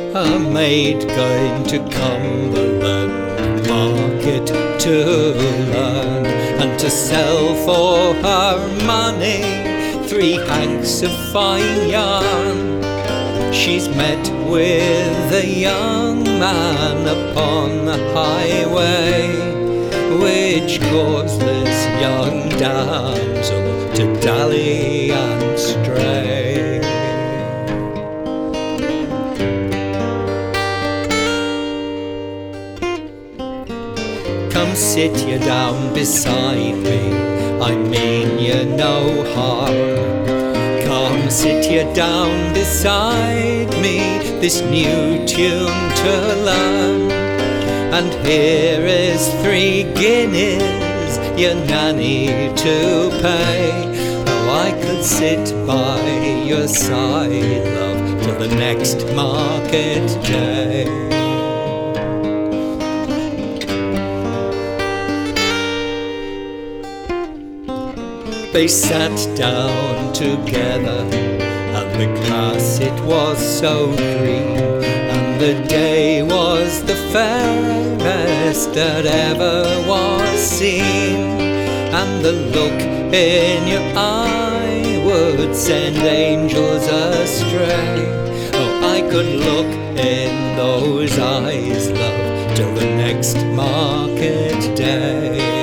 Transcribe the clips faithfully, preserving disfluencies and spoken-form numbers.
A maid going to Cumberland Market to learn and to sell for her money three hanks of fine yarn. She's met with a young man upon the highway, which caused this young damsel to dally and stray. Come sit you down beside me, I mean you no harm. Come sit you down beside me, this new tune to learn. And here is three guineas, your nanny to pay. Oh, I could sit by your side, love, till the next market day. They sat down together, and the grass it was so green, and the day was the fairest that ever was seen, and the look in your eye would send angels astray. Oh, I could look in those eyes, love, till the next market day.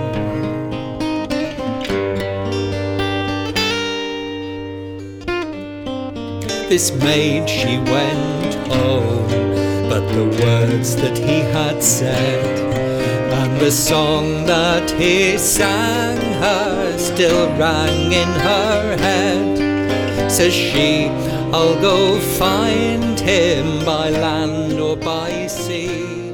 This maid, she went home, but the words that he had said and the song that he sang her still rang in her head. Says she, I'll go find him by land or by sea.